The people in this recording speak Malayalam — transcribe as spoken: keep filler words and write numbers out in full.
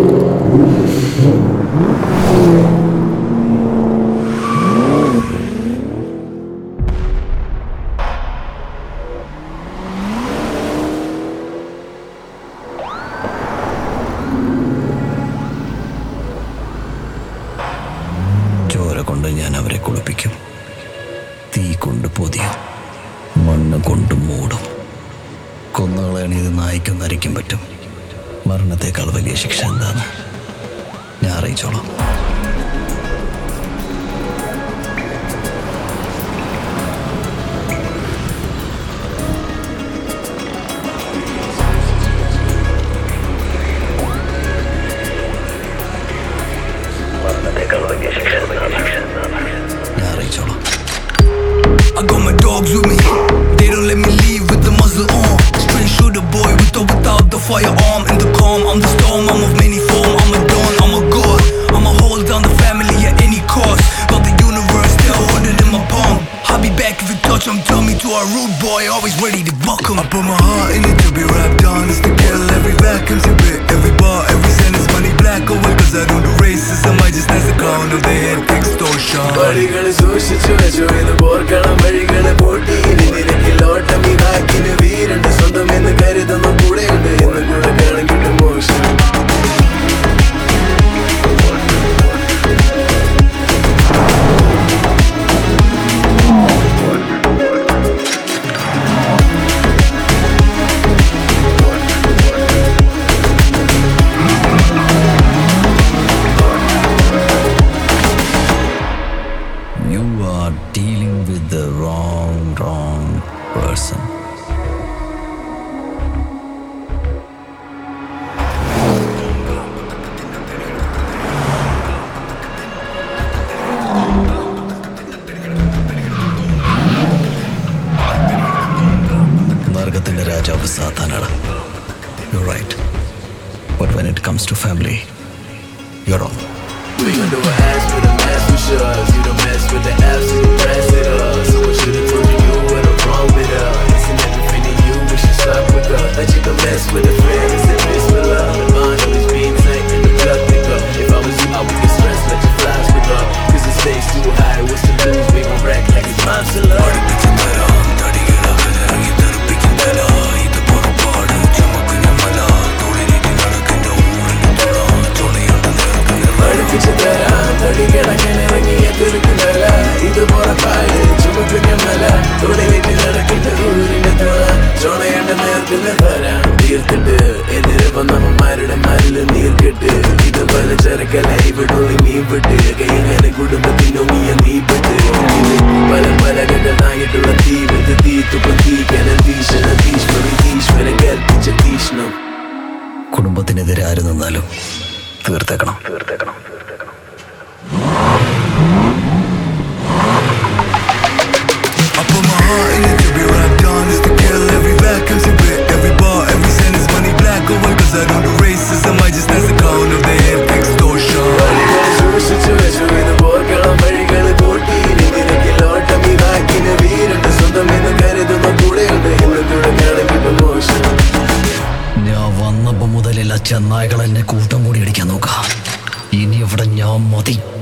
ചോര കൊണ്ട് ഞാൻ അവരെ കുളിപ്പിക്കും, തീ കൊണ്ട് പൊതിയും, മണ്ണ് കൊണ്ട് മൂടും. കൊന്നുകളയാണ് ഇത് നായ്ക്കും നരയ്ക്കും പറ്റും. മരണത്തേക്കാൾ വലിയ ശിക്ഷ എന്താണ് ഞാൻ അറിയിച്ചോളാം. I got my dogs with me, they don't let me leave with the muzzle on. Straight shooter boy with or without the firearm. In the calm, I'm the storm, I'm of many form. I'm a dawn, I'm a god, I'ma hold down the family at any cost. Got the universe, they'll hold it in my palm. I'll be back if you touch them, tell me to a rude boy, always ready to buck 'em. I put my heart in it to be wrapped honest, to kill every vacancy bit, every bar, every sentence, money black or white. Cause I don't do racism, I just as a clown of the head extortion. വഴികള് സൂക്ഷിച്ചു വെച്ചു ഇത് പോർക്കണം വഴികള് പൂട്ടി ഇനി നിരക്കിലോട്ടം ഈ നാക്കിന് വീരുണ്ട് സ്വന്തം എന്ന് കരുതുന്ന കൂടെയുണ്ട് എന്ന് കൂടെ കണക്കിട്ട് മോശം. You are dealing with the wrong, wrong person. നരകത്തിന്റെ രാജാവ് സാത്താനാണ്. You're right. But when it comes to family, you're wrong. We gon' do a ass with a mask with shoves. You don't mess with the apps, you don't press it up. Someone should've told you what I'm wrong with her. Isn't everything in you, we should stop with her. That you can mess with a friend, it's a miss with love. And mine always being tight and the blood thick up. If I was you, I would get stressed, let your flies pick up. Cause it stays too high, what's to lose? We gon' wreck like it's time to love. തീർത്തിട്ട് എതിരെ വന്നവന്മാരുടെ മരില് നീർക്കെട്ട് ഇതുപോലെ ചെറുക്കല ഇവിടൊളി നീ വിട്ട് കൈങ്ങനെ കുടുംബത്തിനൊങ്ങിയ നീ പെട്ട് പല പല കഥകൾ താങ്ങിട്ടുള്ള തീ വെത്ത് തീത്തുപ്പം തീക്കന തീക്ഷണ തീഷ്മറി തീശ്വര കൽപ്പിച്ച തീഷ്ണം. കുടുംബത്തിനെതിരെ ആര് നിന്നാലും തീർത്തേക്കണം തീർത്തേക്കണം തീർത്തേക്കണം. I put my heart in it to be wrapped honest, to kill every vacancy bit, every bar, every sentence, money black or white. Cause I don't do racism, I just as a clown of the head extortion. വഴികള് സൂക്ഷിച്ചു വെച്ചു ഇത് പോർക്കണം വഴികള് പൂട്ടി ഇനി നിരക്കിലോട്ടം ഈ നാക്കിന് വീരുണ്ട് സ്വന്തം എന്ന് കരുതുന്ന കൂടെയുണ്ട് എന്ന് കൂടെ കണക്കിട്ട് മോശം. ഞാൻ വന്നപ്പോ മുതലുള്ള ചെന്നായ്കൾ എന്നെ കൂട്ടം കൂടി അടിക്കാൻ നോക്കാം. ഇനി ഇവിടെ ഞാൻ മതി.